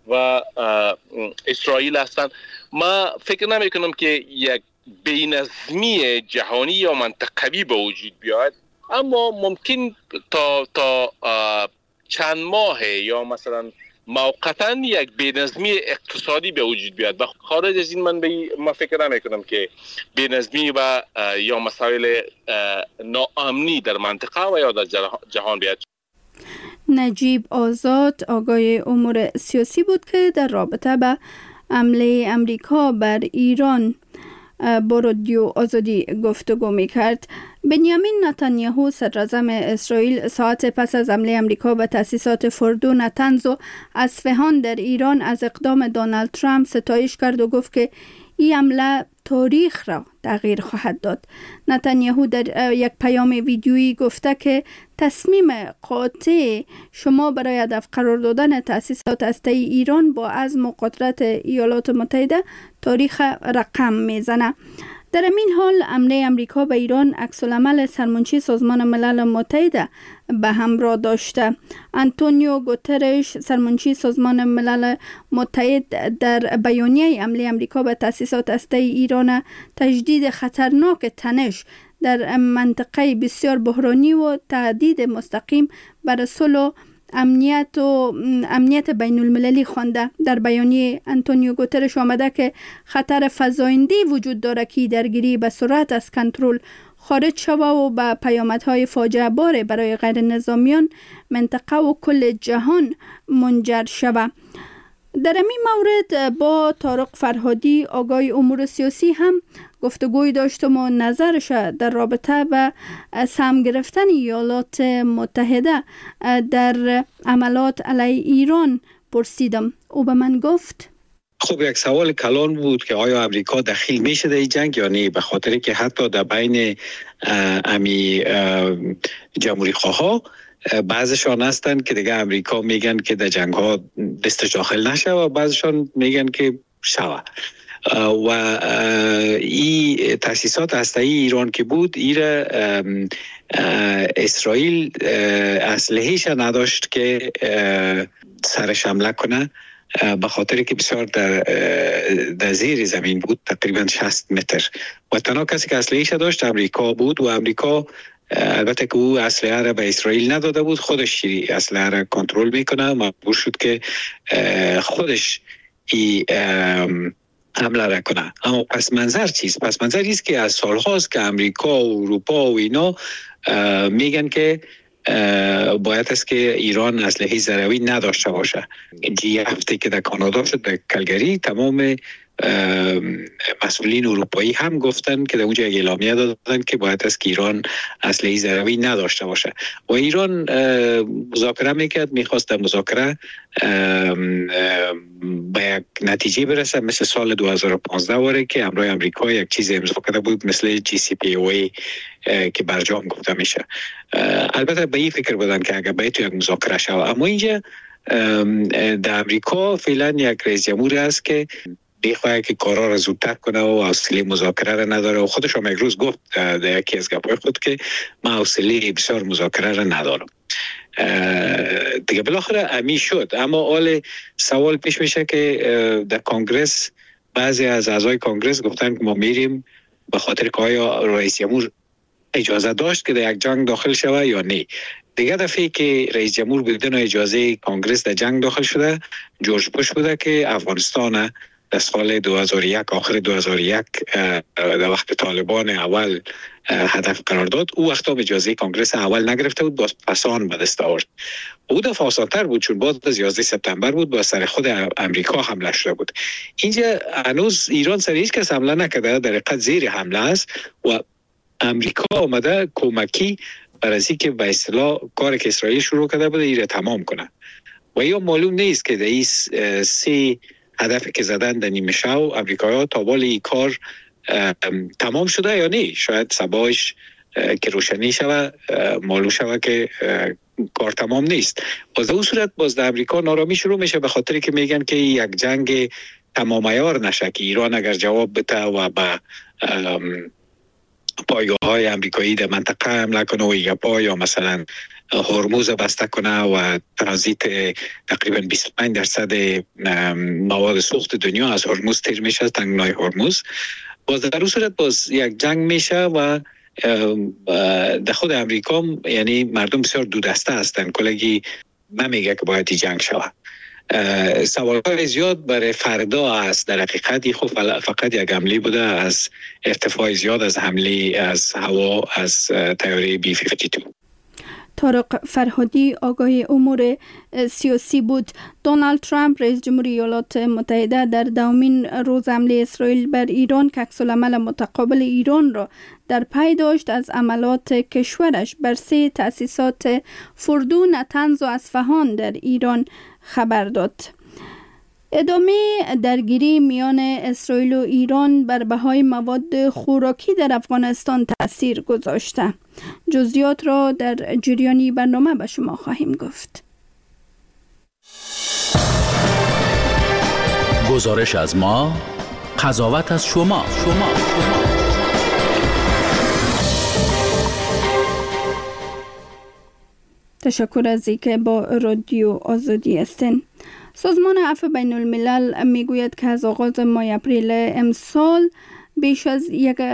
و اسرائیل هستند. ما فکر نمی کنم که یک بی‌نظمی جهانی یا منطقوی به وجود بیاید، اما ممکن تا چند ماه یا مثلا موقتا یک بی‌نظمی اقتصادی به وجود بیاد. و خارج از این من فکر نمی کنم که بی‌نظمی و یا مسائل ناامنی در منطقه و یا در جهان بیاد. نجیب آزاد آگاه امور سیاسی بود که در رابطه به حمله امریکا بر ایران با رادیو آزادی گفتگو می‌کرد. بنیامین نتانیاهو صدراعظم اسرائیل ساعت پس از حمله امریکا به تأسیسات فردو، نتنز و اصفهان در ایران از اقدام دونالد ترامپ ستایش کرد و گفت که این حمله تاریخ را تغییر خواهد داد. نتانیاهو در یک پیام ویدیویی گفته که تصمیم قاطع شما برای هدف قرار دادن تأسیسات هسته‌ای ایران با عزم و قدرت ایالات متحده تاریخ رقم میزنه. در این حال حمله امریکا به ایران عکس‌العمل سرمنشی سازمان ملل متحد به همراه داشته. آنتونیو گوترش سرمنشی سازمان ملل متحد در بیانیه حمله امریکا به تأسیسات هسته‌ای ایران تجدید خطرناک تنش در منطقه بسیار بحرانی و تهدید مستقیم بر صلح و امنیت بین المللی خوانده. در بیانیه آنتونیو گوترش آمده که خطر فزاینده‌ای وجود داره که درگیری به سرعت از کنترل خارج شوه و به پیامدهای فاجعه بار برای غیر نظامیان، منطقه و کل جهان منجر شوه. در این مورد با طارق فرهادی آگاه امور سیاسی هم گفتگوی داشتم و نظرش در رابطه به سهم گرفتن ایالات متحده در حملات علیه ایران پرسیدم. او به من گفت خب یک سوال کلان بود که آیا امریکا دخیل میشه در این جنگ یا نه، به خاطر که حتی در بین جمهوری خواها بعضشان هستند که دیگه امریکا میگن که در جنگ ها دستش داخل نشه و بعضشان میگن که شوه. و این تأسیسات هسته‌ای ایران که بود، ایره اسرائیل اسلحه‌ایش نداشت که سرش حمله کنه، به خاطر که بسیار در زیر زمین بود، تقریبا 60 متر، و تنها کسی که اسلحه‌ایش داشت امریکا بود. و امریکا البته که او اسلحه را به اسرائیل نداده بود، خودش اسلحه را کنترل میکنه، مجبور شد که خودش حمله را کنه. اما پس منظر چیست؟ پس منظر ایست که از سال هاست که امریکا و اروپا و اینا میگن که باید است که ایران اسلحه ضروری نداشته باشه. جی هفته که در کانادا شد، در کلگری، تمام مسئولین اروپایی هم گفتن که در اونجا اعلامیه دادن که باید است که ایران اسلحه ضروری نداشته باشه. و ایران مذاکره میکرد، میخواست در مذاکره به یک نتیجه برسه، مثل سال 2015 واره که همراه امریکا یک چیز امضا کرده بود، مثل JCPOA که برجام گفته میشه. البته به این فکر بودن که اگر باید یک مذاکره شود. اما اینجا در امریکا فعلا یک رئیس جمهور است که میخواه که کارا را زودتر کنه و حوصله مذاکره را نداره، و خودش هم یک روز گفت در یکی از گپ‌های خود که من حوصله بسیار مذاکره را ندارم. دیگه بالاخره امی شد. اما حال سوال پیش میشه که در کنگرس بعضی از اعضای کنگرس گفتن که ما میریم، به خاطر که آیا رئیس جمهور اجازه داشت که در یک جنگ داخل شود یا نه. دیگه دفعه که رئیس جمهور بدون اجازه کنگرس در جنگ داخل شده جورج بوش بوده که افغانستان در سال 2001 آخر 2001 در وقت طالبان اول هدف قرار داد. او وقتا اجازه کنگرس اول نگرفته بود، باز پسان به دست آورد. او دفعه آسان‌تر بود چون بعد از 11 سپتامبر بود، با سر خود امریکا حمله شده بود. اینجا هنوز ایران سر هیچ کس حمله نکرده، در حقیقت زیر حمله است و امریکا آمده کمکی برای از اینکه به اصطلاح کاری که اسرائیل شروع کرده بود ایره تمام کنه. و یا معلوم نیست که در این سه هدفی که زدن در نیمه شب امریکایی‌ها تا این کار تمام شده یا نه. شاید صبحش که روشنی شود معلوم شود که کار تمام نیست. باز در اون صورت باز در امریکا نارامی شروع میشه، به خاطر که میگن که یک جنگ تمام عیار نشه، که ایران اگر جواب بده و به پایگاه‌های امریکایی در منطقه حمله کنه و یا مثلا هرمز بسته کنه و ترانزیت تقریبا 25% مواد سوخت دنیا از هرمز تیر میشه، تنگنای هرمز. باز در اون صورت باز یک جنگ میشه و در خود امریکا یعنی مردم بسیار دو دسته هستند، کلگی نمیگه که باید جنگ شود. سوالهای زیاد برای فردا است. در حقیقت خب فقط یک حمله بوده از ارتفاع زیاد از حمله از هوا از طیاره B-52. طارق فرهادی آگاه امور سیاسی بود. دونالد ترامپ رئیس جمهوری ایالات متحده در دومین روز حمله اسرائیل بر ایران که عکس‌العمل متقابل ایران را در پی داشت از عملات کشورش بر 3 تأسیسات فردو، نطنز و اصفهان در ایران خبر داد. ادامه درگیری میان اسرائیل و ایران بر بهای مواد خوراکی در افغانستان تأثیر گذاشته. جزئیات را در جریانی برنامه به شما خواهیم گفت. گزارش از ما، قضاوت از شما. تشکر از اینکه با رادیو آزادی هستین. سازمان عفو بین الملل میگوید که از آغاز ماه اپریل امسال بیش از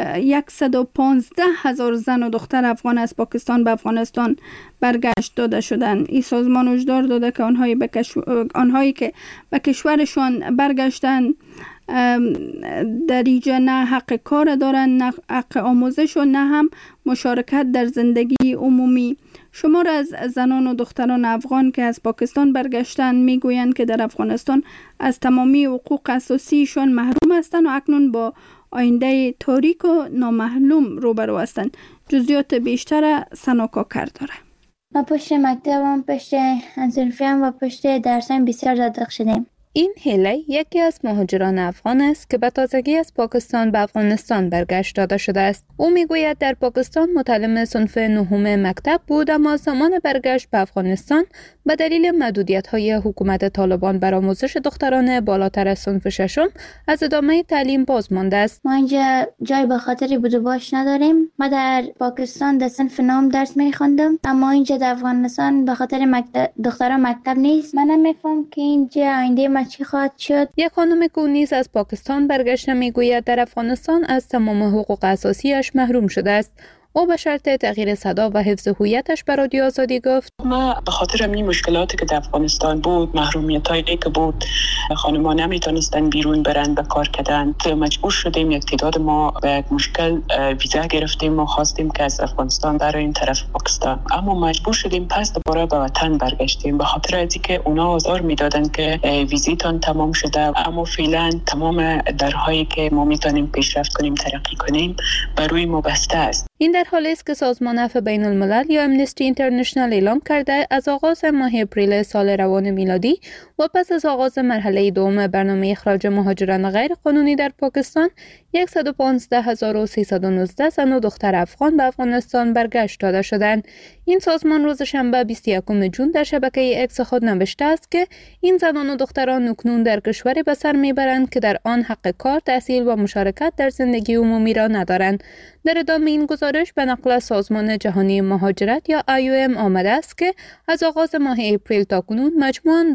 115,000 زن و دختر افغان از پاکستان به افغانستان برگشت داده شدند. این سازمان هشدار داده که آنهایی که به کشورشان برگشتند در اینجا نه حق کار دارند، نه حق آموزش و نه هم مشارکت در زندگی عمومی. شمار از زنان و دختران افغان که از پاکستان برگشتند میگویند که در افغانستان از تمامی حقوق اساسیشان محروم هستند و اکنون با آینده تاریک و نامعلوم روبرو هستند. جزئیات بیشتر سناکاکر داره. ما پشت مکتبم، پشت انصرفیم و پشت درسم بسیار زدق شدیم. این هیله یکی از مهاجران افغان است که به تازگی از پاکستان به افغانستان برگشت داده شده است. او میگوید در پاکستان متعلم صنف 9 مکتب بود، اما زمان برگشت به افغانستان به دلیل محدودیت‌های حکومت طالبان بر آموزش دختران بالاتر از صنف 6 از ادامه تعلیم باز مانده است. ما اینجا جای به خاطر بود و باش نداریم. ما در پاکستان در صنف 9 درس می‌خواندم، اما اینجا در افغانستان به خاطر دختران مکتب نیست. من نمی‌فهم که اینجا آینده چی خواهد شد. یک خانم که نیز از پاکستان برگشته میگوید در افغانستان از تمام حقوق اساسیش محروم شده است. او به شرط تغییر صدا و حفظ هویتش به رادیو آزادی گفت: ما به خاطر همین مشکلاتی که در افغانستان بود، محرومیتایی که بود، خانم‌ها نمیتونستن بیرون برن به کار کردن، مجبور شدیم یک تعداد ما به یک مشکل ویزا گرفتیم و خواستیم که از افغانستان بریم طرف پاکستان، اما مجبور شدیم پس دوباره به وطن برگشتیم به خاطر از اینکه اونا آزار میدادن که ویزیتون تمام شده، اما فعلا تمام درهایی که ما میتونیم پیشرفت کنیم، ترقی کنیم، بر روی ما بسته است. این در حالی است که سازمان عفو بین الملل یا امنستی اینترنشنال اعلام کرده از آغاز ماه اپریل سال روان میلادی و پس از آغاز مرحله دوم برنامه اخراج مهاجران غیر قانونی در پاکستان 115,319 زن و دختر افغان به افغانستان برگشت داده شدند. این سازمان روز شنبه 21 جون در شبکه اکس خود نوشته است که این زنان و دختران اکنون در کشوری به سر میبرند که در آن حق کار، تحصیل و مشارکت در زندگی عمومی را ندارند. در ادامه این گزارش به نقل از سازمان جهانی مهاجرت یا IOM آمده است که از آغاز ماه اپریل تا کنون مجموعاً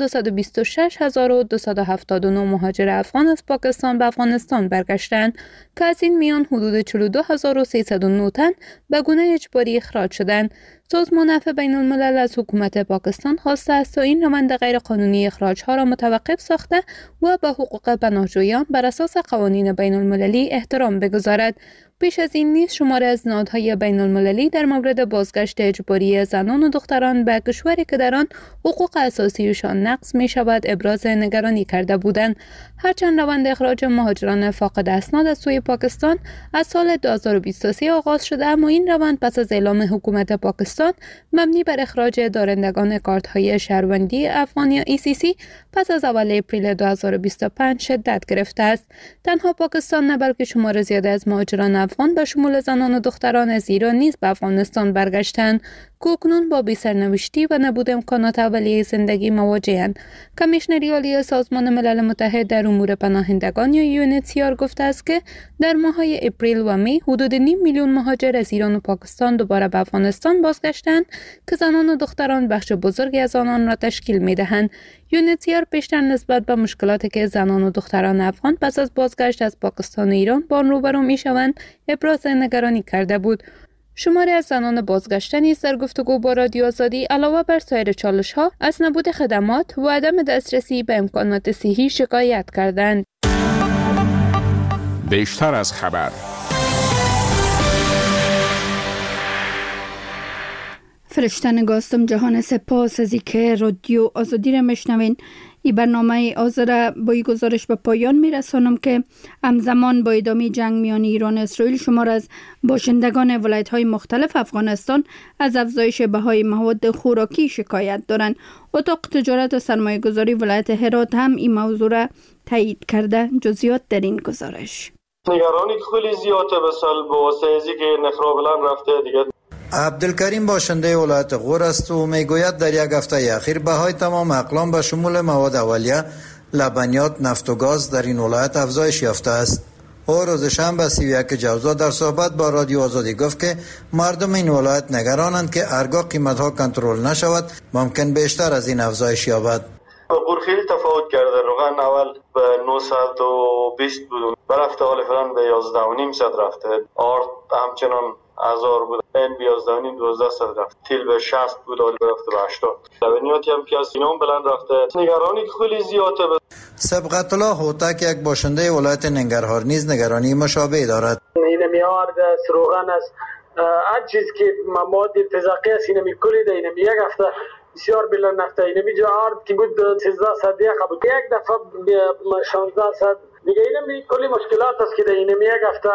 226,279 مهاجر افغان از پاکستان به افغانستان برگشتند که از این میان حدود 42,309 تن به گونه اجباری اخراج شدند. سازمان عفو بین الملل از حکومت پاکستان خواسته است تا این روند غیر قانونی اخراج‌ها را متوقف ساخته و به حقوق پناهجویان بر اساس قوانین بین المللی احترام بگذارد. پیش از این نیز شماری از نهادهای بین المللی در مورد بازگشت اجباری زنان و دختران به کشوری که در آن حقوق اساسیشان نقض می شود ابراز نگرانی کرده بودند. هرچند روند اخراج مهاجران فاقد اسناد از سوی پاکستان از سال 2023 آغاز شده، اما این روند پس از اعلام حکومت پاکستان مبنی بر اخراج دارندگان کارت‌های شهروندی افغان یا ECC پس از اول اپریل 2025 شدت گرفته است. تنها پاکستان نه بلکه شمار زیاده از مهاجران افغان به شمول زنان و دختران از ایران نیز به افغانستان برگشتند که اکنون با بی‌سرنوشتی و نبود امکانات اولیه زندگی مواجه‌اند. کمیشنری عالی سازمان ملل متحد در امور پناهندگان یا UNHCR گفته است که در ماه‌های اپریل و می حدود 500,000 مهاجر از ایران و پاکستان دوباره به افغانستان بازگشت بازگشتند که زنان و دختران بخش بزرگی از آنان را تشکیل می‌دهند. یونیسیار پیشتر نسبت به مشکلاتی که زنان و دختران افغان پس از بازگشت از پاکستان و ایران با آن روبرو می‌شوند ابراز نگرانی کرده بود. شماری از زنان بازگشته نیز در گفتگو با رادیو آزادی علاوه بر سایر چالش‌ها از نبود خدمات و عدم دسترسی به امکانات صحی شکایت کردند. بیشتر از خبر. فرشته نگاستم جهان، سپاس از اینکه رادیو آزادی را میشنوین. این برنامه آزاده با این گزارش به پایان میرسانم که همزمان با ادامه جنگ میان ایران و اسرائیل شمار از باشندگان ولایت‌های مختلف افغانستان از افزایش بهای مواد خوراکی شکایت دارند. اتاق تجارت و سرمایه گذاری ولایت هرات هم این موضوع را تایید کرده. جزئیات در این گزارش. نگرانی خیلی زیاده به واسطه ازی که نخرا بلند رفته دیگه. عبدالکریم باشنده ولایت غور است و میگوید در یک هفته اخیر بهای تمام اقلام به شمول مواد اولیه، لبنیات، نفت و گاز در این ولایت افزایش یافته است. او روز شنبه 31 جوزا در صحبت با رادیو آزادی گفت که مردم این ولایت نگرانند که هرگاه قیمت‌ها کنترل نشود ممکن بیشتر از این افزایش یابد. غور خیلی تفاوت کرده. روغن اول به 920 بود، برفته حال فعلا به 11.5 رفته. آرد همچنان 1000 بود، این 11.5 رفت. تیل به 60 بود، حال برفته به 80. لبنیاتی هم که از اینام بلند رفته. نگرانی خیلی زیاده. سبقت الله هوتک یک باشنده ولایت ننگرهار نیز نگرانی مشابه دارد. این میارد روغن است، هر چیز که مواد تزاقی است اینمی کلی ده. اینمی یک هفته بسیار بلند رفته. اینمی جا آرد که بود 1300 بود، یک دفعه 1600 دیگه. اینمی کلی مشکلات است که ده. اینمی یک هفته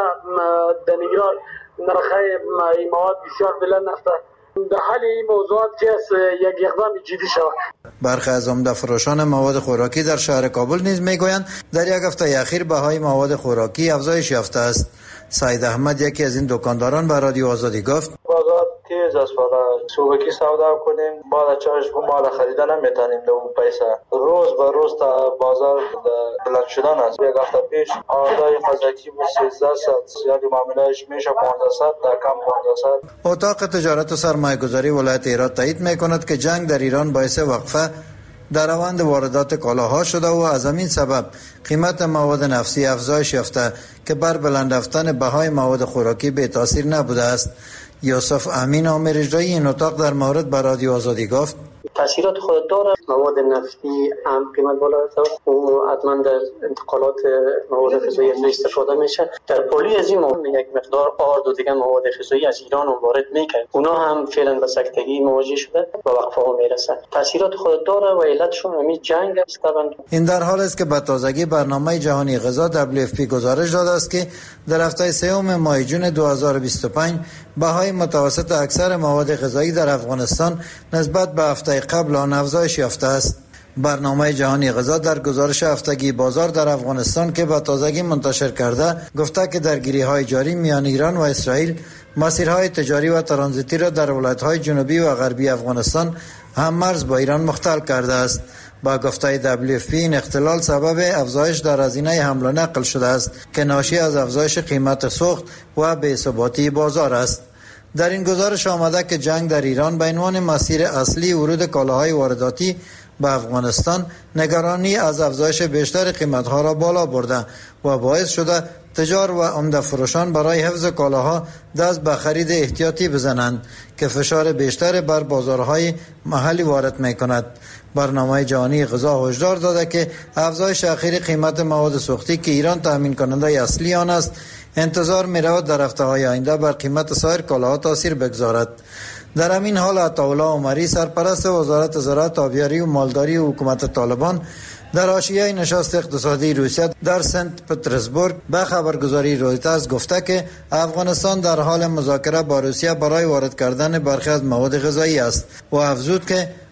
دنیگرار نرخه این مواد بسیار بلند رفته. در حال این موضوعات که است یک اقدام جدی شود. برخی از عمده فروشان مواد خوراکی در شهر کابل نیز میگویند در یک هفته اخیر بهای مواد خوراکی افزایش یافته است. سعید احمد یکی از این دکانداران به رادیو آزادی گفت بازار تیز است، فقط صبحی سودا کنیم بعد چارش مال خریدن نمیتونیم به اون پیسه. روز به روز تا بازار بلند شدن است. یک هفته پیش آردای خزکی بود 1300، یعنی معاملهش میشه 1500 در کم 1500. اتاق تجارت و سرمایه گذاری ولایت هرات تایید میکند که جنگ در ایران باعث وقفه در روند واردات کالاها شده و از همین سبب قیمت مواد نفسی افزایش یافته که بر بلند رفتن بهای مواد خوراکی به تاثیر نبوده است. یوسف امین عامر اجرایی این اتاق در مورد به رادیو آزادی گفت تاثیرات خود داره. مواد نفتی هم قیمت بالا رفته و حتما در انتقالات مواد غذایی استفاده میشه. در پلی از این یک مقدار آرد و دیگه مواد غذایی از ایران وارد میکنه، اونا هم فعلا به سکتگی مواجه شده و وقفه ها میرسه. تاثیرات خود داره و علتشون همین جنگ است. این در حال است که به تازگی برنامه جهانی غذا WFP گزارش داده است که در هفته سوم ماه جون 2025 بهای متوسط اکثر مواد غذایی در افغانستان نسبت به هفته قبل آن افزایش یافته است. برنامه جهانی غذا در گزارش هفتگی بازار در افغانستان که به تازگی منتشر کرده گفته که درگیری‌های جاری میان ایران و اسرائیل مسیرهای تجاری و ترانزیتی را در ولایت‌های جنوبی و غربی افغانستان هم مرز با ایران مختل کرده است. با گفته WFP این اختلال سبب افزایش در هزینه حمل و نقل شده است که ناشی از افزایش قیمت سوخت و بی‌ثباتی بازار است. در این گزارش آمده که جنگ در ایران به عنوان مسیر اصلی ورود کالاهای وارداتی به افغانستان نگرانی از افزایش بیشتر قیمتها را بالا برده و باعث شده تجار و عمده فروشان برای حفظ کالاها دست به خرید احتیاطی بزنند که فشار بیشتر بر بازارهای محلی وارد می‌کند. برنامه جهانی غذا هشدار داده که افزایش اخیر قیمت مواد سوختی که ایران تامین کننده اصلی آن است انتظار می‌رود در هفته‌های آینده بر قیمت سایر کالاها تاثیر بگذارد. در همین حال عطاالله عمری سرپرست وزارت زراعت، آبیاری و مالداری و حکومت طالبان در حاشیه نشست اقتصادی روسیه در سنت پترزبورگ به خبرگزاری رویترز گفته که افغانستان در حال مذاکره با روسیه برای وارد کردن برخی از مواد غذایی است و افزود که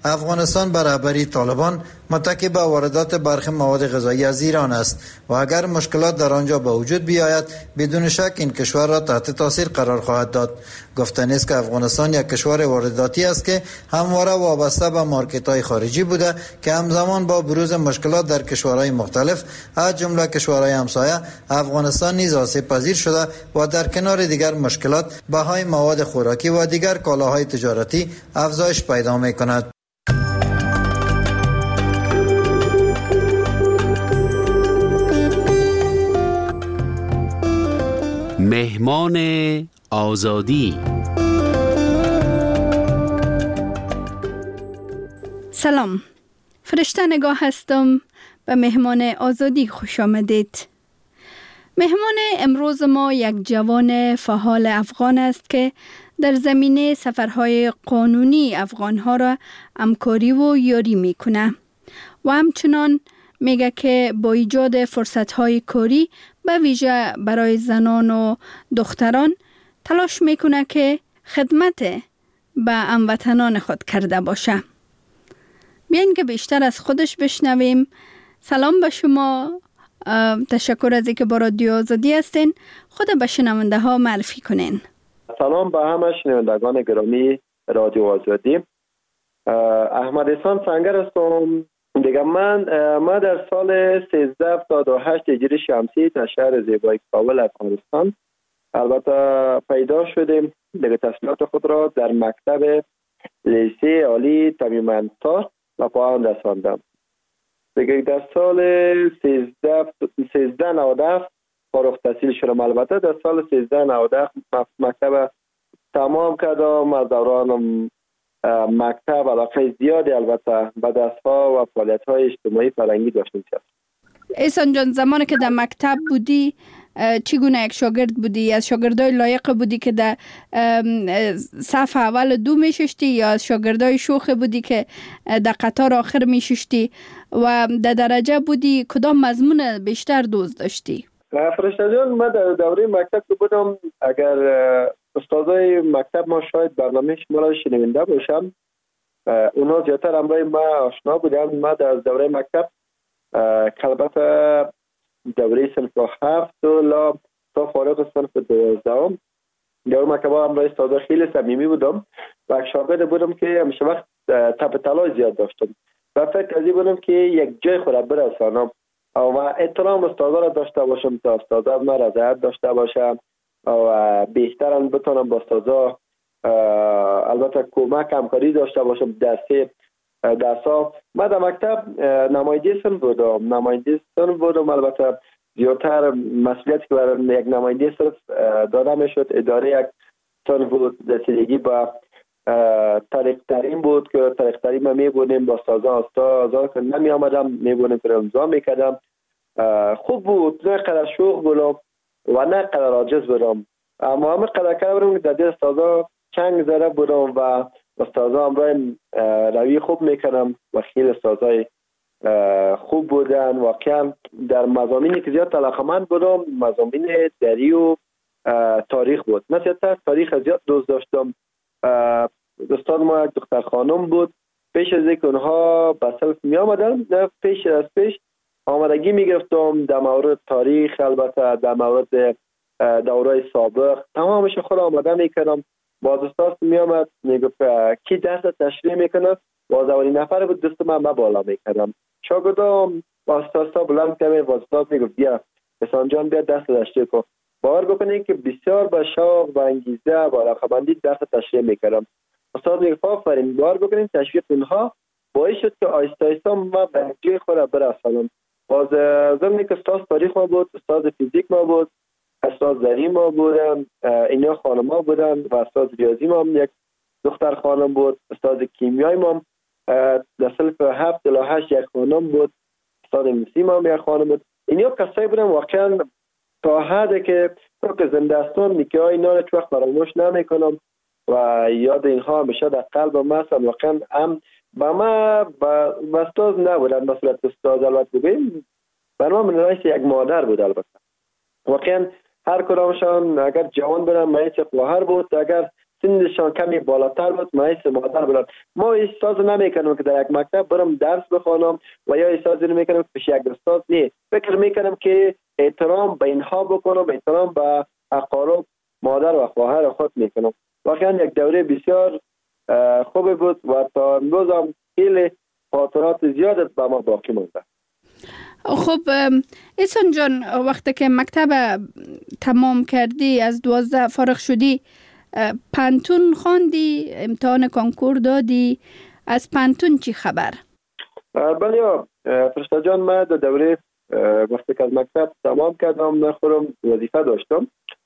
افغانستان به رهبری طالبان متکی به واردات برخی مواد غذایی از ایران است و اگر مشکلات در آنجا به وجود بیاید بدون شک این کشور را تحت تاثیر قرار خواهد داد. گفتنی است که افغانستان یک کشور وارداتی است که همواره وابسته به مارکت‌های خارجی بوده که همزمان با بروز مشکلات در کشورهای مختلف از جمله کشورهای همسایه افغانستان نیز آسیب پذیر شده و در کنار دیگر مشکلات بهای مواد خوراکی و دیگر کالاهای تجارتی افزایش پیدا می‌کند. مهمان آزادی. سلام، فرشته نگاه هستم. به مهمان آزادی خوش آمدید. مهمان امروز ما یک جوان فعال افغان است که در زمینه سفرهای قانونی افغانها را همکاری و یاری میکنه و همچنان میگه که با ایجاد فرصتهای کاری به ویژه برای زنان و دختران تلاش میکنه که خدمت به هموطنان خود کرده باشه. بیاین که بیشتر از خودش بشنویم. سلام به شما، تشکر از اینکه با رادیو آزادی هستین. خود به شنونده ها معرفی کنین. سلام به همه شنوندگان گرامی رادیو آزادی. احمد احسان سنگر هستم. دیگه من در سال 1378 هجری شمسی در شهر زیبای کابل افغانستان البته پیدا شدیم. دیگه تحصیلات خود را در مکتب لیسه عالی تمیم‌تار و پایان رساندم. دیگه در سال 1397 فارغ التحصیل شدم. البته در سال 1397 مکتب تمام کردم. از دوران مکتب علاقه زیادی البته به دست‌ها و فعالیت‌های اجتماعی فرهنگی داشتم. احسان جان، زمانی که در مکتب بودی چگونه یک شاگرد بودی؟ از شاگردای لایق بودی که در صف اول دو میششتی یا از شاگردای شوخ بودی که در قطار آخر میششتی و در درجه بودی کدام مضمون بیشتر دوست داشتی؟ فرشته جان، من در دوره مکتب که بودم، اگر استادای مکتب ما شاید برنامه شما را شنونده باشم، اونا زیادتر همراه ما آشنا بودن. ما در دوره مکتب البته دوره صنف 7 تا فارغ صنف 12 در مکتب همراه استادا خیلی صمیمی بودم و شاگرد بودم که همیشه وقت تب تلاش زیاد داشتم و فکر از این بودم که یک جای خود برسانم و احترام استادا را داشته باشم تا استادا ما رضایت داشته باشم و بهتر بتونم با استادا البته کمک همکاری داشته باشم درسا. من در مکتب نماینده صنف بودم. البته زیادتر مسئولیتی که برای یک نماینده صنف داده میشد اداره یک صنف بود. رسیدگی به طریق ترین بود که طریق ترین ما میبونیم با استادا که نمی آمدم میبونیم که امضا میکردم. خوب بود، نه قدر شوق بودم و نه قدر عاجز بودم، اما همه قدر کرده بودم که در دل استادا چنگ زده بودم و استادا همراه روی خوب میکنم و خیلی استادای خوب بودن. واقعا در مضامینی که زیاد علاقه‌مند بودم مضامین دری و تاریخ بود. مثلا تاریخ زیاد دوست داشتم. استاد ما یک دختر خانم بود. پیش از اینکه اونها به صنف می آمدن، پیش آمادگی می گرفتم در مورد تاریخ، البته در مورد دورای سابق تمامش خود آماده می کردم. باز استاد می آمد می گفت کی درس تشریح میکنه، باز اولین نفر بود دست من بالا می کردم. شاگردام با استاد بلند کردم، باز استاد می گفت بیا احسان جان بیا درس تشریح کن. باور بکنید که بسیار با شوق و انگیزه و علاقه‌مندی درس تشریح میکردم. استاد میگفت آفرین. باور بکنید تشویق اونها باعث شد که آهسته آهسته ما به جای خود برسانم. باز زمانی که استاد تاریخ ما بود، استاد فیزیک ما بود، استاد زری ما بودن، اینا خانم‌ها بودن و استاد ریاضی ما هم یک دختر خانم بود. استاد کیمیای ما در صنف 7 تا 8 یک خانم بود. استاد انگلیسی ما هم یک خانم بود. اینا کسایی بودن واقعا تا حدی که زندستان نیکه‌های اینا رو چوخ فراموش نمیکنم و یاد اینها همیشه در قلب ما هست. واقعا هم با ما استاد نبودن، مثلا استاد البته بگیم برای من رئیس یک مادر بود. البته واقعا هر کدامشان اگر جوان بودن مایه خواهر بود، اگر سنشان کمی بالاتر بود مایس مادر بودن. ما احساس نمیکنم که در یک مکتب برم درس بخوانم و یا احساس نمیکنم که پیش یک استاد نه. فکر میکنم که احترام به اینها بکنم، احترام به اقارب مادر و خواهر خود میکنم. واقعا یک دوره بسیار خوبی بود و تا امروز هم خیلی خاطرات زیاد به ما باقی مونده. خب احسان جان، وقتی که مکتب تمام کردی، از 12 فارغ شدی، پانتون خواندی، امتحان کنکور دادی، از پانتون چی خبر؟ بله فرشته جان، من در دوره وقتی که از مکتب تمام کردم نخورم وظیفه داشتم.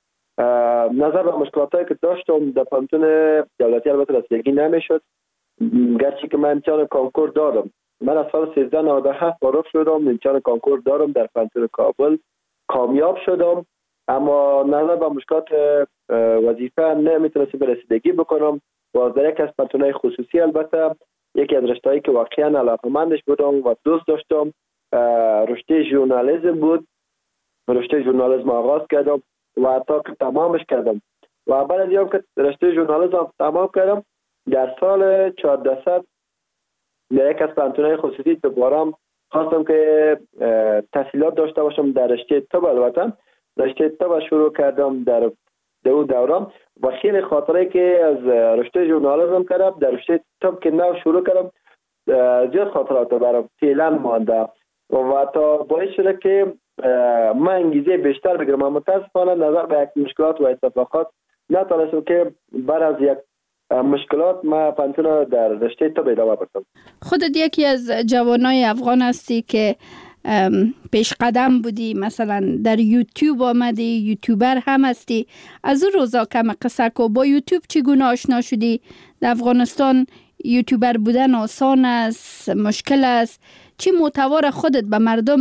نظر به مشکلاتی که داشتم در پانتون دولتی البته رسیدگی نمیشد، گرچه که من امتحان کنکور دادم. من از سال 1397 فارغ شدم، امتحان کنکور دارم در پانتون کابل، کامیاب شدم، اما نظر به مشکلات وظیفه نمیتونستم به رسیدگی بکنم و در یک از پانتونهای خصوصی البته یکی از رشته‌هایی که واقعا علاقه‌مندش بودم و دوست داشتم رشته ژورنالیسم بود. رشته ژورنالیسم آغاز کردم و تا که تمامش کردم و بعد از اینکه رشته ژورنالیسم تمام کردم در سال 1400 در یک از پانتونهای خصوصی دوباره خواستم که تحصیلات داشته باشم در رشته طب. البته رشته طب شروع کردم در دوران و خیلی خاطره که از رشته ژورنالیسم کردم در رشته طب که نو شروع کردم زیاد خاطرات برام فعلا مانده و تا باعث شده که من انگیزه بیشتر بگیرم. اما متاسفانه نظر به یک مشکلات و اتفاقات نتونستم که بعد از یک مشکلات ما پانتون در رشته طب ادامه بدم. خودت یکی از جوانای افغان هستی که پیش قدم بودی، مثلا در یوتیوب آمدی، یوتیوبر هم هستی. از اون روزا کم قصه کو، با یوتیوب چگونه آشنا شدی؟ در افغانستان یوتیوبر بودن آسان است، مشکل است؟ چی محتوا خودت به مردم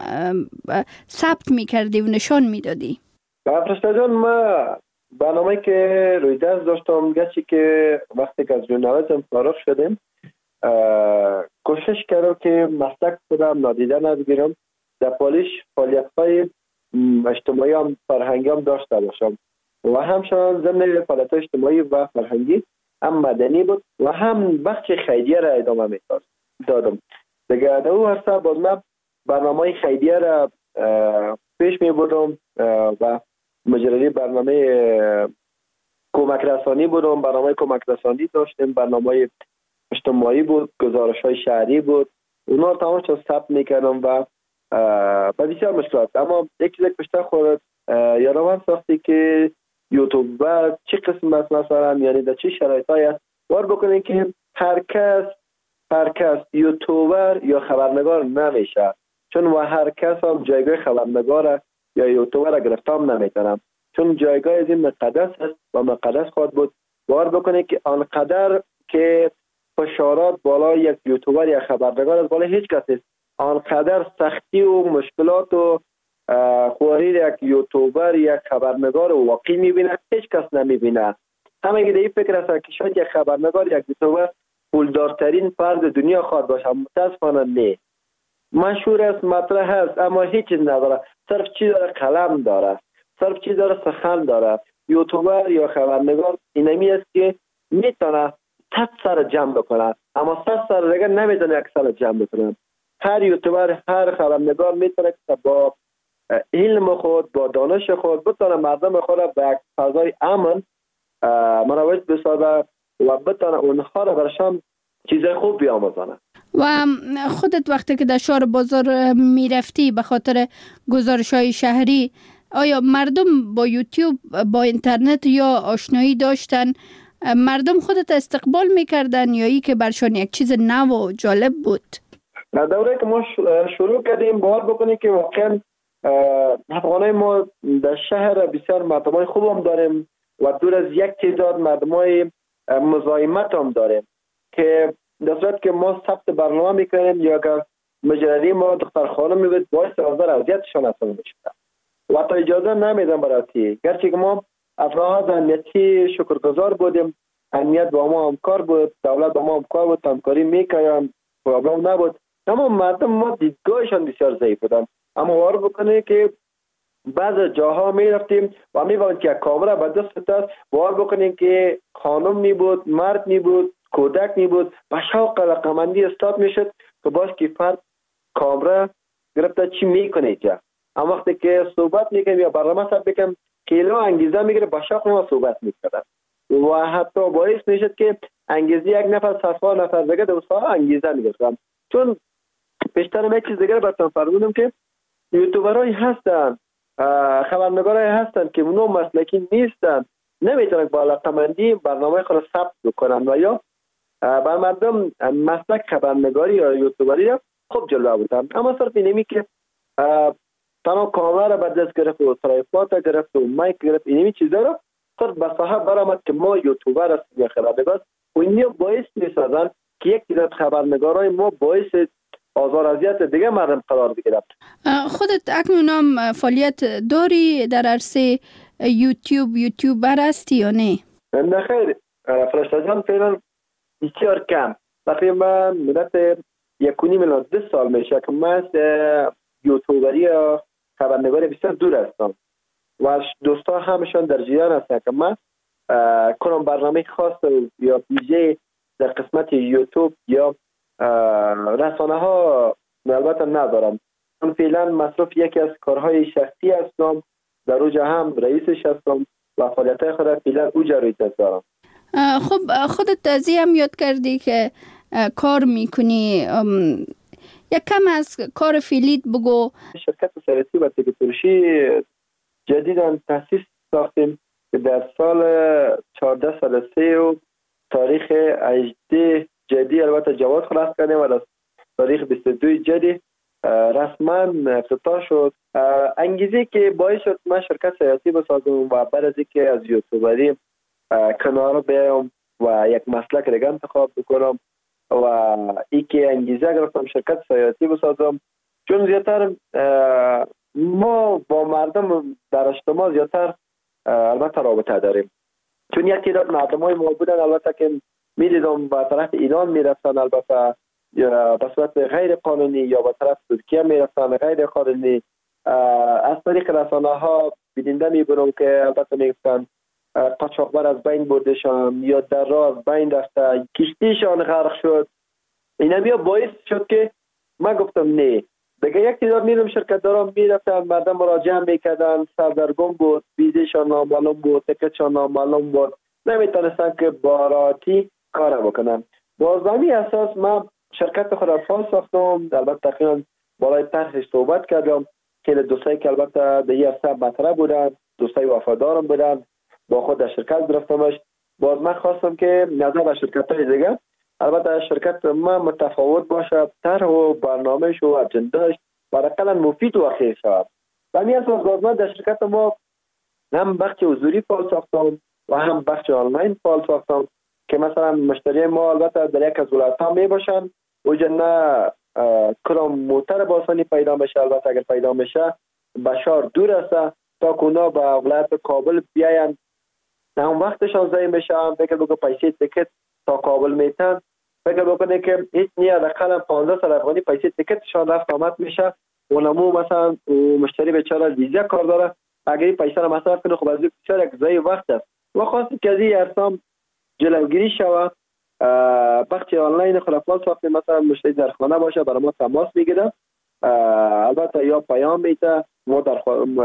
ثبت میکردی و نشان میدادی؟ فرشته جان، ما برنامه‌ای که روی دست داشتم، گرچه که وقتی که از ژورنالیسم فارغ شدیم کوشش کردم که مسلک خودم نادیده نگیرم، در پالیش فعالیت‌های اجتماعی هم فرهنگی هم داشته باشم و همچنان ضمن فعالیت‌های اجتماعی و فرهنگی هم مدنی بود و هم بخش خیریه را ادامه دادم. دیگه در اون عرصه باز من برنامه خیریه را پیش می بردم و مجری برنامه کمک رسانی بودم، برنامه کمک رسانی داشتیم، برنامه اجتماعی بود، گزارش‌های شهری بود، اونا رو تمامش ثبت می‌کردم و بسیار مشکلات. اما یک چیز بیشتر خورد یادم ساختی که یوتیوبر چه قسم است، مثلا یعنی در چه شرایطی است وار بکنین که هر کس یوتیوبر یا خبرنگار نمیشه، چون و هر کس هم جایگاه خبرنگار یا یوتیوبر گرفتام نمیتونم، چون جایگاه از این مقدس است و مقدس خواهد بود. وار بکنه که آنقدر که فشارات بالا یک یوتیوبر یا خبرنگار از بالا هیچ کس نیست، آنقدر سختی و مشکلات و خواری یک یوتیوبر یا خبرنگار واقعی میبینه هیچ کس نمیبینه. همه که این فکر است که شاید یک خبرنگار یک یوتیوبر پولدارترین فرد دنیا خواهد باشه، متاسفانه نه. مشهور است، مطرح است، اما هیچ چیز نداره، صرف چی داره؟ قلم داره، صرف چی داره؟ سخن داره. یوتیوبر یا خبرنگار اینمی است که میتونه 100 سر جمع بکنه، اما 100 سر دیگه نمیتونه یک سر جمع بکنه. هر یوتیوبر، هر خبرنگار میتونه که با علم خود، با دانش خود بتونه مردم خود را به یک فضای امن مروج بسازه و بتونه اونها را برشان چیزای خوب بیاموزانه. و خودت وقتی که در شهر بازار میرفتی به خاطر گزارش‌های شهری، آیا مردم با یوتیوب، با اینترنت یا آشنایی داشتن؟ مردم خودت استقبال میکردن یا ای که برشان یک چیز نو و جالب بود؟ در دوره که ما شروع کردیم باور بکنیم که واقعا افغانای ما در شهر بسیار مردمای خوب هم داریم و دور از یک تعداد مردمای مزاحمت هم داریم که در صورت که ما ثبت برنامه میکنیم یا اگر مجری ما دختر خانم میبود باعث آزار اذیتشان اصلا میشد و تا اجازه نمیدن براتی، گرچه که ما افراد امنیتی شکرگزار بودیم، امنیت با ما همکار بود، دولت با ما همکار بود، همکاری میکردن، پرابلم نبود، اما مردم ما دیدگاهشان بسیار ضعیف بودن. اما وار بکنه که بعض جاها می رفتیم و می باید که کامرا به دست است بار بکنیم که خانم می بود، مرد می بود، کودک می بود، به شوق رقمندی استاد می شد که باش که فرد کامرا گرفته چی می کنه اینجا. اما وقتی که صحبت می کنیم یا برنامه سر بکنم کیلو انگیزه می گیره به شوق ما صحبت می کردن و حتی باعث می شد که انگیزی یک نفر صفا نفر دیگه دوستها انگیزه می گرفتن. چون بیشتر من چیز دیگه براتون فرمودم که یوتیوبرای هستن، خبرنگارای هستن که اونو مسلکی نیستن، نمیتونن با علاقه‌مندی برنامه خود ثبت بکنن و یا بر مردم مسلک خبرنگاری یا یوتیوبری را خوب جلو آوردن. اما صرف اینمی که تنها کامرا را به دست گرفت و ترایپود گرفت و مایک گرفت، اینمی چیزا را صرف به صاحب برآمد که ما یوتیوبر هستیم یا خبرنگار و اینو باعث میسازن که یک تعداد خبرنگارای ما باعث آزار اذیت دیگه مردم قرار بگیرد. خودت اکنون هم فعالیت داری در عرصه یوتیوبر هستی یا نه؟ نه خیر، فرشته جان فعلا بسیار کم، تقریبا مدت 1.5 سال میشه که من یوتیوبری یا خبرنگاری بسیار دور هستم و دوستا همشان در جریان هستن که من کنم برنامه خاص یا ویژه در قسمت یوتیوب یا رسانه ها البته ندارم. من فعلا مصروف یکی از کارهای شخصی هستم، در اوجا هم رئیسش هستم و فعالیت‌های خود فعلا اوجا روی دست دارم. خب خودت از هم یاد کردی که کار میکنی، یک کم از کار فعلیت بگو. شرکت سیاسی و تکنولوژی جدیداً تأسیس ساختیم که در سال 14 و تاریخ 18 جدی البته جواز خلاص کردیم و در تاریخ 22 جدی رسما افتتاح شد. انگیزه که باعث شد من شرکت سیاسی بسازم و بعد از اینکه از یوتیوبری کنار بیام و یک مسلک دیگه انتخاب بکنم و ای که انگیزه گرفتم شرکت سیاسی بسازم، چون زیادتر ما با مردم در اجتماع زیادتر البته رابطه داریم، چون یک تعداد مردمای ما بودن البته که می‌دیدم به طرف ایران میرفتن، البته یا به صورت غیر قانونی یا به طرف ترکیه میرفتن غیر قانونی. از طریق رسانه ها بیننده میبینم که البته میگفتن قاچاقبر از بین بردشان یا در راه از بین رفته، کشتیشان غرق شد. اینا بیا باعث شد که من گفتم نه دیگه. یک تعداد میرم شرکت دارم میرفتن، مردم مراجعه میکردن، سردرگم بود، ویزشان نامعلوم بود، تکتشان نامعلوم بود، نمیتونستن که با راحتی کار بکنن. باز همین اساس من شرکت خود را فعال ساختم. البته تقریبا بالای طرحش صحبت کردم که دوستایی که البته در این عرصه مطرح بودن، دوستای وفادارم بودن، با خود در شرکت گرفتمش. باز من خواستم که نظر به شرکت‌های دیگه البته شرکت ما متفاوت باشه، طرح و برنامه‌اش و اجنده‌اش برای مفید و خیر شود. و همین اساس باز من در شرکت ما هم بخش حضوری فعال ساختم و هم بخش آنلاین فعال ساختم که مثلا مشتری ما البته در یک از ولایت‌ها می باشن اوجا نه کرام موتر با آسانی پیدا بشه، البته اگر پیدا بشه بشار دور است تا کونا به ولایت کابل بیاین، نه اون وقتشان ضایع بشه. فکر بگو پیسه تیکت تا کابل میتن، فکر بکنه که هیچ نیا رقم 15 سال افغانی پیسه تیکتشان رفت آمد میشه. اونمو مثلا مشتری بیچاره ویزا کار داره، اگر پیسه را مصرف کنه خب از این بسیار یک ضایع وقت است. و خواستم که از این ارسام جلوگیری شود. بخش آنلاین خلافات ساختیم، مثلا مشتری در خانه باشه برای ما تماس میگیره، البته یا پیام میده، ما در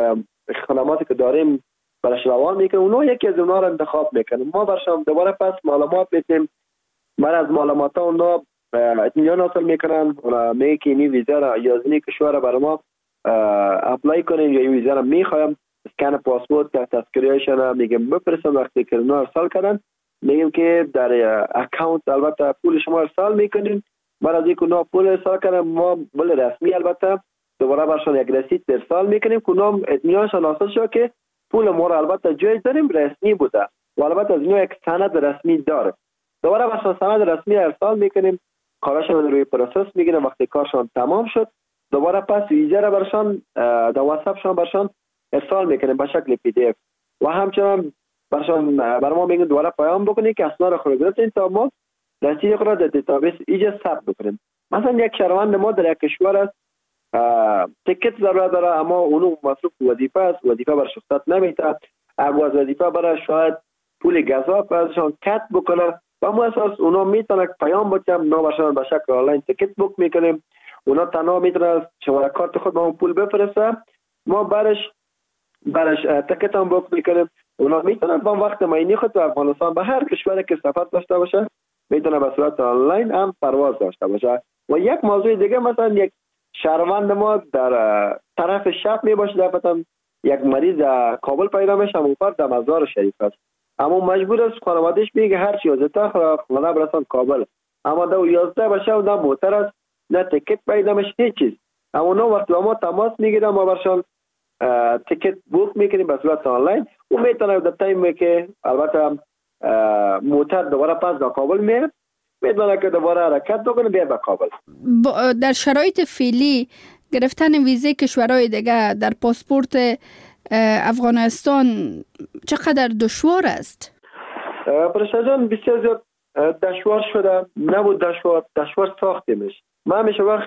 خدماتی که داریم برش روان میکنه، اونا یکی از اونا رو انتخاب میکنه، ما برشان دوباره پس معلومات میدیم. من از معلومات ها اونا اطمینان حاصل میکنن و میگه که این ویزا را یا از این کشور را برای ما اپلای کنیم یا این ویزا را میخوایم، اسکن پاسپورت در تذکریهشان میگم بفرستم. وقتی که اونا ارسال کردن میگیم که در اکانت البته پول شما ارسال میکنیم. بعد از اینکه اونا پول ارسال کردن ما بل رسمی البته دوباره برشان یک رسید ارسال میکنیم که اونا اطمینانشان حاصل شد که پول ما را البته جایز داریم، رسمی بوده و البته از اینا یک سند رسمی داره. دوباره برشان سند رسمی ارسال میکنیم، کارشان روی پروسس میگیریم. وقتی کارشان تمام شد دوباره پس ویزا را برشان در واتساپشان برشان ارسال میکنیم به شکل PDF و همچنان برشان برای ما میگن دوباره پیام بکنید که اسناد خود گرفتین تا ما رسید خود را در دیتابیس ایجا ثبت بکنیم. مثلا یک شهروند ما در یک کشور است تکت ضرورت داره، اما اونو مصروف وظیفه است، وظیفه بر شخصت نمیده. اگه از وظیفه برای شاید پول گزاف ازشان کت بکنه و ما اساس اونا میتونه پیام بدیم ما برشان به شکل آنلاین تکت بوک میکنیم. اونا تنها میتونه شماره کارت خود به اون پول بفرسته، ما برش تکت هم بوک میکنیم. اونا میتونه با وقت معینی خود به افغانستان به هر کشوری که سفر داشته باشه میتونه به صورت آنلاین هم پرواز داشته باشه. و یک موضوع دیگه مثلا یک شهروند ما در طرف شب میباشه دفعتا یک مریض کابل پیدا میشه، اون فرد در مزار شریف است، اما مجبور است خانوادهش میگه هر چی زودتر خانه برسان کابل، اما در 11 بشه و نه موتر است نه تکت پیدا میشه هیچ چیز. اما اونا وقتی با ما تماس میگیرن ما برشان تکت بوک میکنیم به صورت آنلاین و میتونه در تایمی که البته موتر دوباره پس به کابل میره میتونه که دوباره حرکت بکنه بیاد به کابل. در شرایط فعلی گرفتن ویزه کشورهای دیگه در پاسپورت افغانستان چقدر دشوار است؟ پرشا جان بسیار زیاد دشوار شده، نبود دشوار ساختیمش. ما همیشه وقت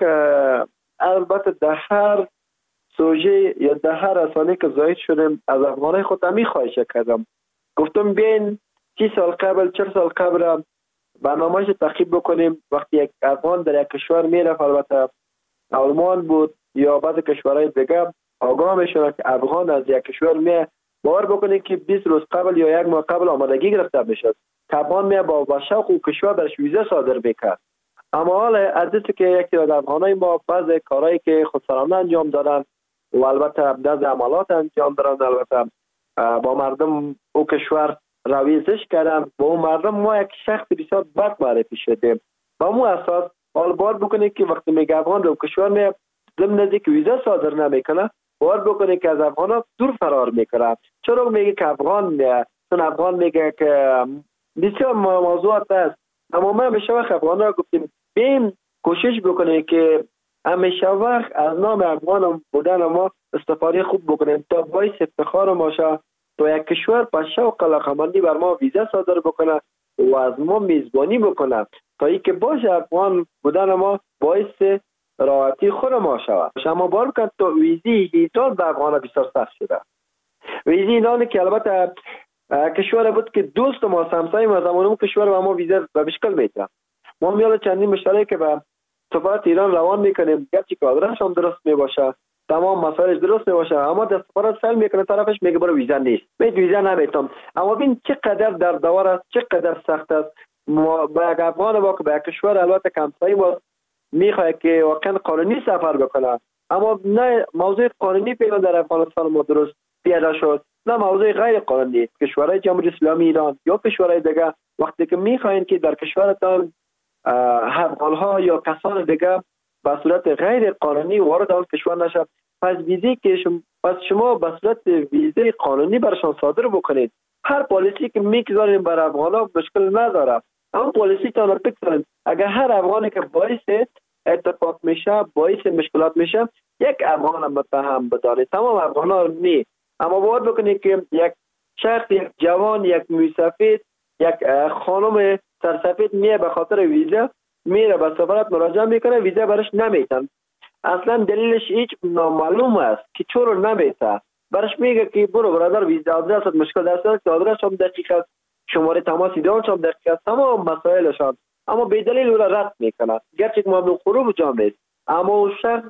البته در هر سوژه یا در هر رسانه که زاید شدیم از افغانای خود همی خواهش کردم، گفتم بین 30 سال قبل 40 سال قبل برنامه‌اش تعقیب بکنیم. وقتی یک افغان در یک کشور میره، البته آلمان بود یا بعض کشورهای دیگه، آگاه میشونه که افغان از یک کشور میه، باور بکنید که 20 روز قبل یا یک ماه قبل آمادگی گرفته میشد که افغان میه با شوق و کشور برش ویزه صادر میکرد. اما حالا از دستی که یکی از افغانای ما بعض کارهایی که خودسرانه انجام دادن و البته بعض عملات انجام دادن، البته با مردم او کشور رویزش کردن، با اون مردم ما یک شخص بسیار بد معرفی شدیم. با مو اساس حال بار بکنید که وقتی میگه افغان رو کشور میه ضمن نزدیک ویزا صادر نمیکنه، بار بکنید که از افغان دور فرار میکنه. چرا میگه که افغان میه؟ چون افغان میگه که بسیار موضوعات است. اما ما همیشه وقت افغان را گفتیم بیم کوشش بکنید که همیشه وقت از نام افغان بودن ما استفاده خوب بکنیم تا باعث افتخار ما شه، تا یک کشور با شوق و علاقه‌مندی بر ما ویزا صادر بکنه و از ما میزبانی بکنه، تا اینکه باشه افغان بودن ما باعث راحتی خود ما شود. شما بار کرد تا ویزی ایران به افغان بسیار سخت شده. ویزی ایران که البته کشور بود که دوست ما همسایه ما زمانم کشور و ما ویزا به مشکل میتره. ما میاد چندین مشترک که به سفارت ایران روان میکنیم، گرچه که آدرس هم درست میباشه، تمام مسائلش درست میباشه، اما در سفارت سل میکنه طرفش میگه برو ویزا نیست، میگه ویزا نمیتونم. اما ببین چقدر در دوار است، چقدر سخت است. ما با افغان با که به کشور البته همسایه ما میخواد که واقعا قانونی سفر بکنه، اما نه موضوع قانونی پیدا در افغانستان ما درست پیدا شد، نه موضوع غیر قانونی. کشورهای جمهوری اسلامی ایران یا کشورهای دیگه وقتی که میخواین که در کشورتان افغانها یا کسان دیگه به صورت غیر قانونی وارد آن کشور نشد، پس ویزی که شما به صورت ویزه قانونی برشان صادر بکنید. هر پالیسی که میگذاریم بر افغانها مشکل نداره، اما پالیسی تان بگذارید. اگر هر افغانی که باعث اتفاق میشه، باعث مشکلات میشه، یک افغان متهم بدانید، تمام افغانها نی. اما باور بکنید که یک شخص، یک جوان، یک موسفید، یک خانم سرسفید میه به خاطر ویزا میره به سفارت مراجعه میکنه، ویزا برش نمیتن. اصلا دلیلش هیچ نامعلوم است که چرا نمیته. برش میگه که برو برادر ویزا آدرست مشکل است، آدرس هم دقیق است، شماره تماس ایران هم دقیق است، تمام مسائلشان، اما به دلیل او را رد میکنه. گرچه که ممنوع خروج جام نیست، اما اون شخص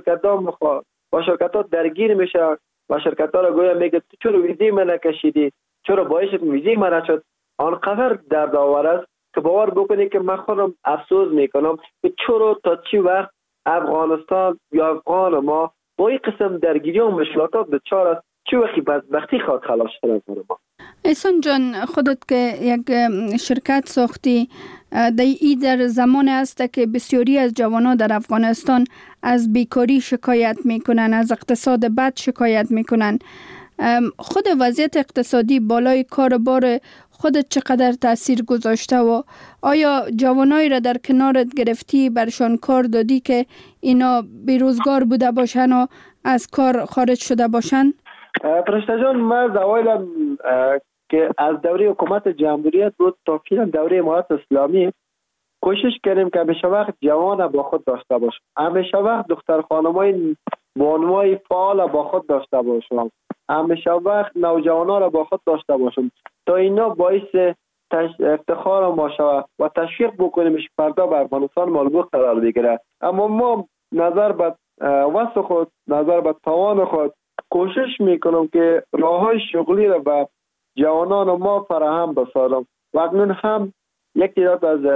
با شرکت‌ها درگیر میشه و شرکت‌ها را گویا میگه تو چرا ویزی من نکشیدی، چرا باعث ویزی من نشد. آنقدر دردآور است که باور بکنید که من خودم افسوس میکنم که چرا تا چی وقت افغانستان یا افغان ما با این قسم درگیری و مشکلات دچار است، چی وقتی بدبختی خواهد خلاص شد ما. احسان جان، خودت که یک شرکت ساختی، در زمان است که بسیاری از جوانان در افغانستان از بیکاری شکایت میکنن، از اقتصاد بد شکایت میکنن. خود وضعیت اقتصادی بالای کار بار خودت چقدر تاثیر گذاشته و آیا جوانایی را در کنارت گرفتی، برشان کار دادی که اینا بیروزگار بوده باشن و از کار خارج شده باشن؟ پرشته جان، من زوایلم که از دوره حکومت جمهوریت بود تا فیلم دوره امارات اسلامی کوشش کردیم که همیشه وقت جوان با خود داشته باشیم، همیشه وقت دختر خانمای بانوای فعال با خود داشته باشیم، همیشه وقت نوجوانان را با خود داشته باشیم تا اینا باعث افتخار ما شود و تشویق بکنیم فردا به افغانستان مالگو قرار بگیره. اما ما نظر به وسع خود، نظر به توان خود کوشش میکنم که راههای شغلی را به جوانان ما فراهم بسازم و اکنون هم یک تعداد از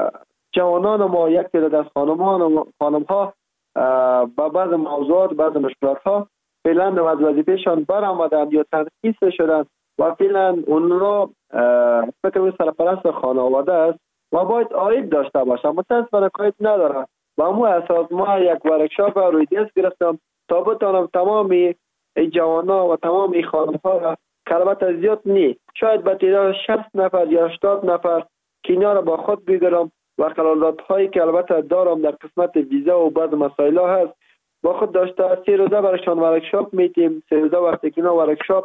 جوانان ما، یک تعداد از خانم ها با بعض موضوعات، بعض مشکلات ها فعلا از وظیفهشان برآمدند یا ترخیص شدند و فعلا اونها فکر کنم سرپرست خانواده است و باید عاید داشته باشند. متاسفانه عاید ندارند و همون اساس ما یک ورکشاپ روی دست گرفتم تا بتانم تمام این جوانان و تمام این خانم ها را که البته زیاد نی، شاید به تعداد 60 نفر یا 80 نفر که اینا را با خود بگیرم و قراردادهایی که البته دارم در قسمت ویزا و بعض مسائل هست با خود داشته 3 روزه برایشان ورکشاپ میتیم. 3 روزه وقتی که اینا ورکشاپ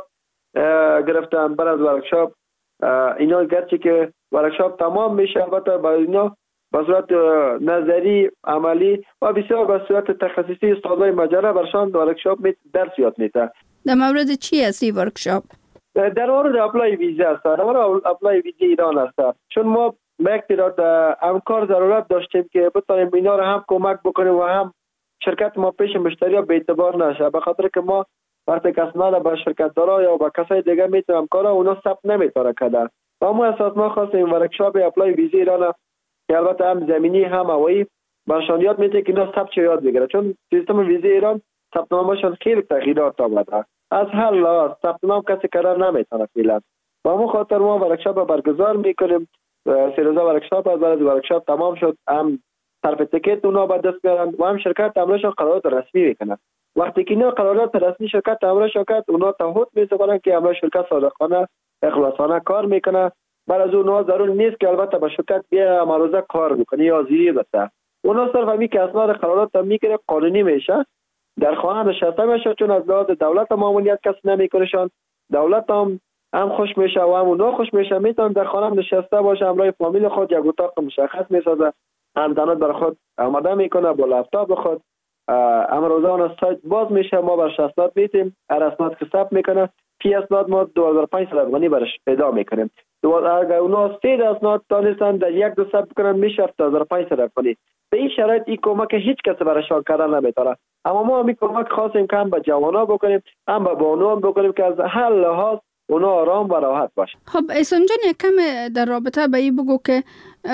گرفتن، بعد از ورکشاپ اینا گرچه که ورکشاپ تمام میشه البته با اینا به صورت نظری، عملی و بسیار به صورت تخصصی استادای مجله برشان ورکشاپ درس یاد میده. در مورد چی است این ورکشاپ؟ در مورد اپلای ویزا است، در مورد اپلای ویزا ایران است. چون ما به یک تعداد همکار ضرورت داشتیم که بتونیم اینا را هم کمک بکنیم و هم شرکت ما پیش مشتری ها به اعتبار نشه، به خاطر که ما وقتی کسمانه به شرکت دارا یا به کسای دیگه میتونم کارا اونا ثبت نمیتونه کده و ما اساس ما خواستیم ورکشاپ اپلای ویزا ایران که البته هم زمینی هم هوایی برشان یاد میده که اینا ثبت یاد بگیره، چون سیستم ویزا ایران ثبت نامشون خیلی تغییرات آورده، از هر لحاظ ثبت نام کسی کار نمیتونه فعلا و همون خاطر ما ورکشاپ برگزار میکنیم. 3 روزه ورکشاپ از بعد ورکشاپ تمام شد هم صرف تیکت اونا به دست میارن و هم شرکت امرشون قرارداد رسمی میکنن. وقتی که اینا قرارداد رسمی شرکت امرشون کرد اونا تعهد میسپارن که امر شرکت صادقانه اخلاصانه کار میکنه. بعد از اونها ضرور نیست که البته به شرکت بیا امروزه کار بکنه یا زیری بسه، اونا صرف همین که اسناد قرارداد میگیره قانونی میشه، در خانه نشسته میشه، چون از لحاظ دولت ماموریت کسی نمیکنشان، دولت هم خوش میشه و هم اونا خوش میشه، میتونن در خانه نشسته باشه، همراه فامیل خود یک اتاق مشخص میسازه، همدانات بر خود آماده میکنه با لپتاپ خود، امروزه اون سایت باز میشه، ما برش اسناد میتیم، هر اسناد که ثبت میکنه فی اسناد ما 2500 افغانی برش پیدا میکنیم. اگر اونا 3 اسناد دانستن در یک دو ثبت کنن میشه 7500 افغانی. به این شرایط این کمک هیچ کس براشان کردن نمیتونه، اما ما همین کمک خواستیم که هم به جوانا بکنیم هم به بانوان بکنیم که از هر لحاظ اونا آرام و راحت باشه. خب احسان جان یک کم در رابطه به این بگو که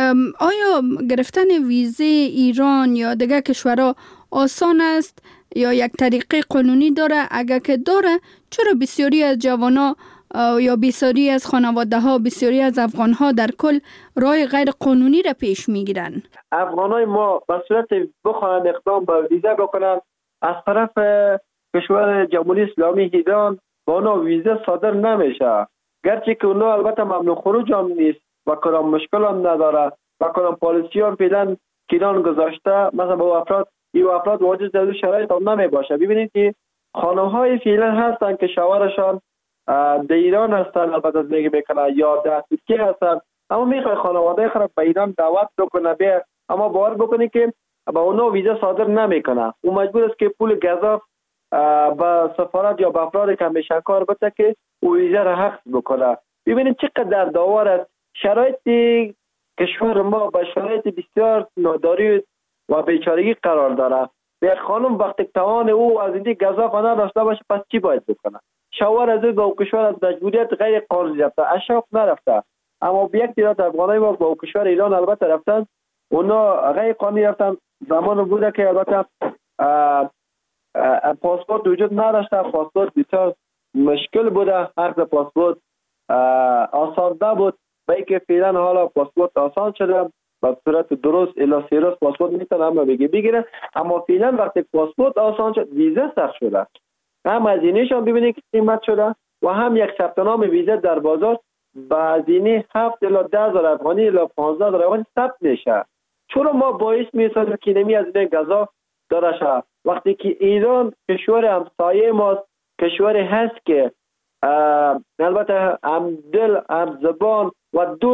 آیا گرفتن ویزه ایران یا دیگر کشورها آسان است یا یک طریقه قانونی داره؟ اگر که داره چرا بسیاری از جوانا یا بسیاری از خانواده ها، بسیاری از افغان ها در کل راه غیر قانونی را پیش میگیرن؟ افغان های ما به صورت بخواهند اقدام به ویزه بکنن از طرف کشور جمهوری اسلامی ایران با اونا ویزه صادر نمیشه، گرچه که اونا البته ممنوع خروج هم نیست و کدام مشکل هم نداره و کدام پالیسی هم فعلا ایران گذاشته، مثلا با افراد واجد در شرایط هم نمی باشه. ببینید که خانم های فعلا هستن که شوهرشان در ایران هستن، البته زندگی میکنن یا در ترکیه هستن، اما میخوای خانواده خود به ایران دعوت بکنه بیا، اما باور بکنی که با اونا ویزه صادر نمیکنه، او مجبور است که پول گزاف با سفارت یا با افراد که همیشه کار بده که او ویزه را حفظ بکنه. ببینید چقدر داور است. شرایط کشور ما با شرایط بسیار ناداری و بیچارگی قرار داره. یک خانم وقتی توان او از این گزاف نداشته باشه پس چی باید بکنه؟ شوهر از او کشور از مجبوریت غیر قانونی رفته، اشراف نرفته، اما به یک تعداد افغانای ما با کشور ایران البته رفتن، اونا غیر قانونی رفتن. زمان بوده که البته پاسپورت وجود نداشته، پاسپورت بسیار مشکل بوده، عقد پاسپورت آسان نبود، به اینکه فعلا حالا پاسپورت آسان شده، به صورت درست الی 3 روز پاسپورت میتونه هم بگیره، اما فعلا وقتی پاسپورت آسان شد ویزه سخت شده، هم هزینه‌اش هم ببینید که قیمت شده و هم یک ثبت نام ویزه در بازار با هزینه 7 الی 10,000 افغانی الی 15,000 افغانی ثبت میشه. چرا ما باعث میسازیم که نمی از این گزا داره شد؟ وقتی که ایران کشور همسایه ماست، کشوری هست که البته هم دل هم زبان و دوست است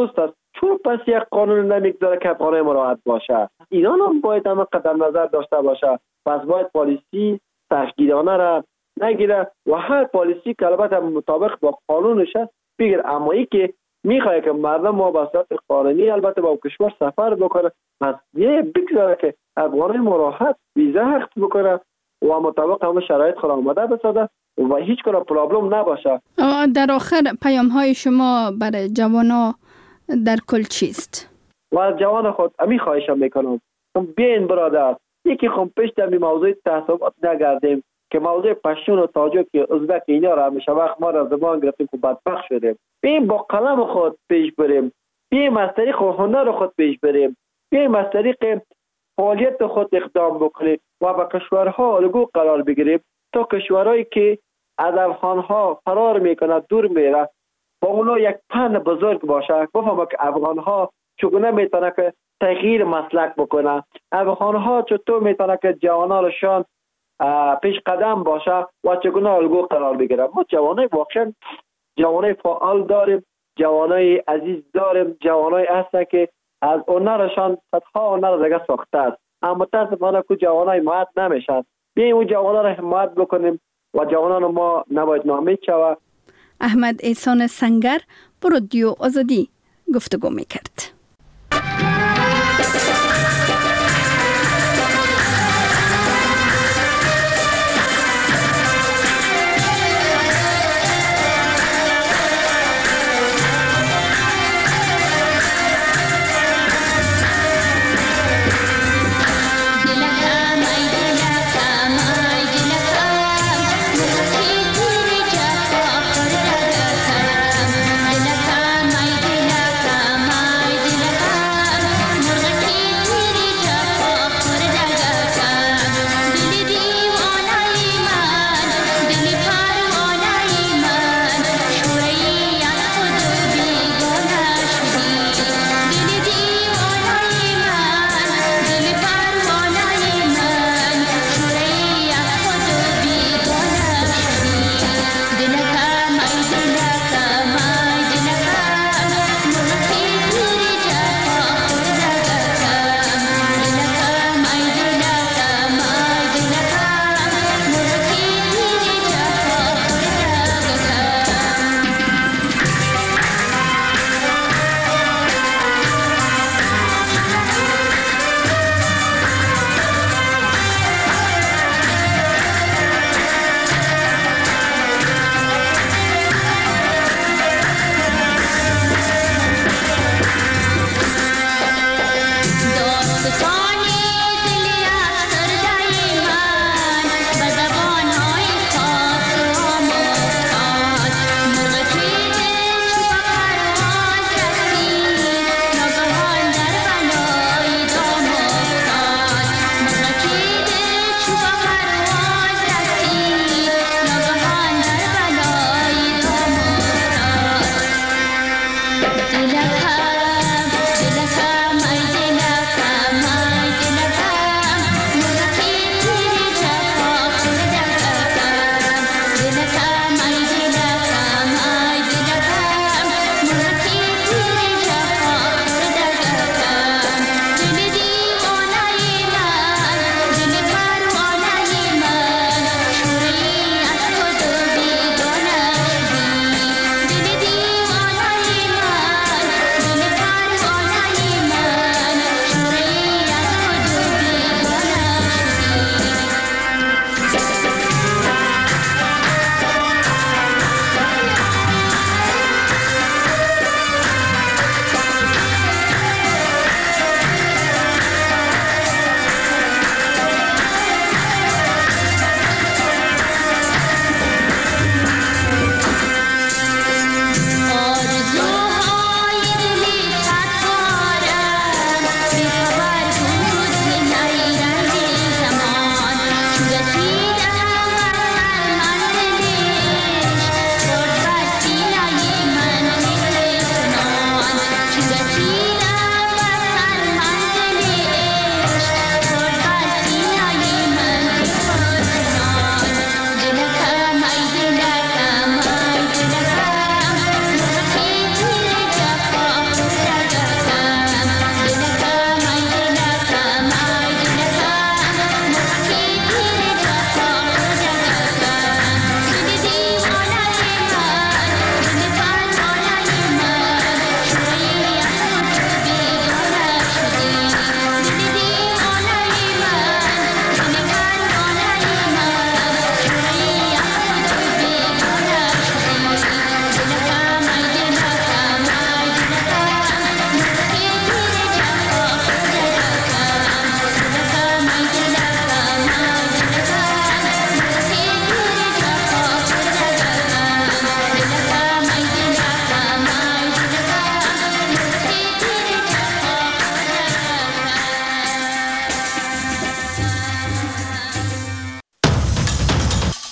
چون پس یک قانون نمیگذاره که افغانای ما راحت باشه. ایران هم باید هم قدم نظر داشته باشه. پس باید پالیسی تشکیلانه را نگیره و هر پالیسی که البته مطابق با قانونش است بگیر. اما ای که میخواد که مردم ما به صورت قانونی البته با کشور سفر بکنه، پس یه بگذاره که افغانای ما راحت ویزا حق بکنه و مطابق همه شرایط خود آماده بسازه و هیچ کنه پرابلم نباشه. در آخر پیام های شما برای جوانا در کل چیست؟ و جوان خود امی خواهشم میکنم بیاین برادر یکی خم پیش در موضوع تعصبات نگردیم که موضوع پشتون و تاجیک ازبک اینا را همیشه وقت ما را زبان گرفتیم که بدبخت شدیم. بیاین با قلم خود پیش بریم، بیاین از طریق هنر خود پیش بریم، بیاین از طریق فعالیت خود اقدام بکنیم و با کشورها الگو قرار بگیریم تا کشورهایی که از افغانها فرار میکنه دور میره با اونا یک پند بزرگ باشه، بفهمه که افغانها چگونه میتونه که تغییر مسلک بکنه، افغانها چطور میتونه که جوانانشان پیش قدم باشه و چگونه الگو قرار بگیره. ما جوانای واقعا جوانای فعال داریم، جوانای عزیز داریم، جوانای هستن که از هنرشان صدها هنر دیگه ساخته است، اما متاسفانه که جوانای حمایت نمیشن. بیایم اون جوانا را حمایت بکنیم و جوانان ما نباید ناامید شود. احمد احسان سنگر با رادیو آزادی گفتگو میکرد.